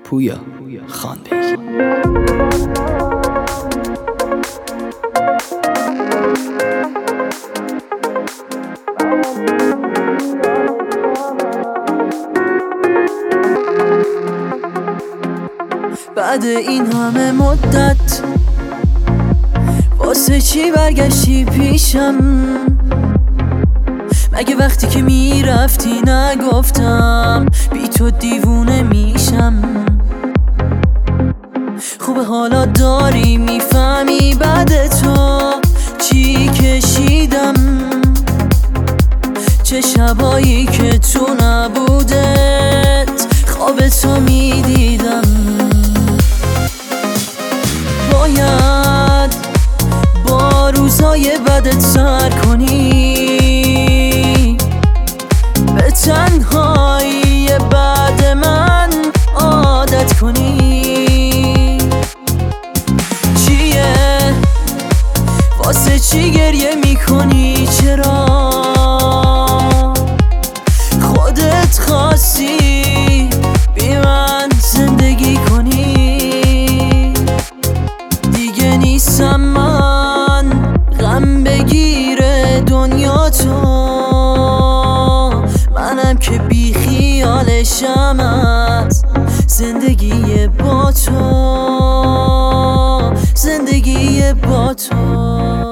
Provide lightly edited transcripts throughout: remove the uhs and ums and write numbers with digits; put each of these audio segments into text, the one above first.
پویا خاندایی. بعد این همه مدت واسه چی برگشتی پیشم؟ مگه وقتی که میرفتی نگفتم بی تو دیوونه میشم؟ خوبه حالا داری میفهمی بعد تو چی کشیدم، چه شبایی که تو نبودت خواب تو میدیدم. باید با روزای بدت سر کنی، به تنهایی بعد من عادت کنی. چیه واسه چی گریه میکنی؟ چرا خودت خواستی بی من زندگی کنی؟ دیگه نیستم من غم بگیر دنیا تو، منم که بی خیالشم از زندگی با تو، زندگی با تو.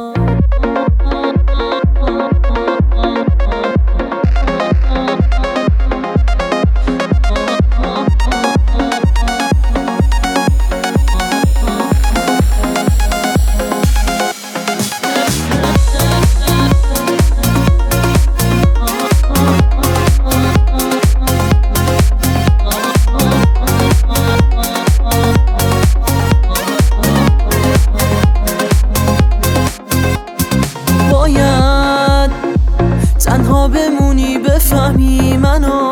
تنها بمونی بفهمی منو،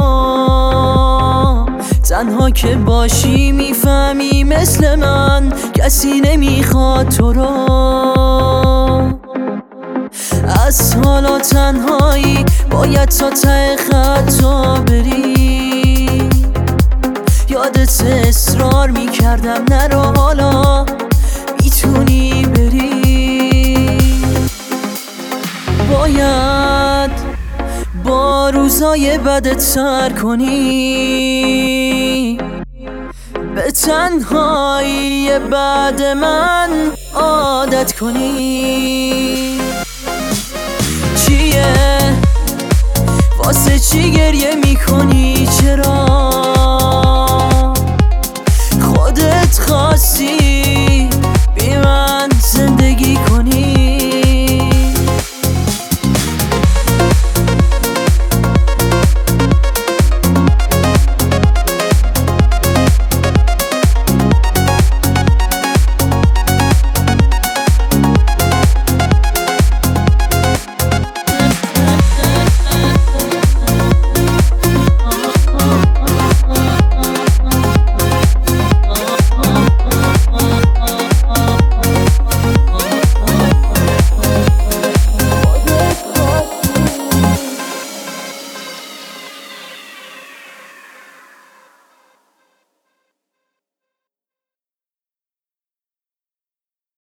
تنها که باشی میفهمی مثل من کسی نمیخواد تو رو. از حالا تنهایی باید تا ته خطا بری، یادت اصرار میکردم نرو حالا میتونی بری. باید با روزای بدت سر کنی، به تنهایی بعد من عادت کنی. چیه واسه چی گریه میکنی؟ چرا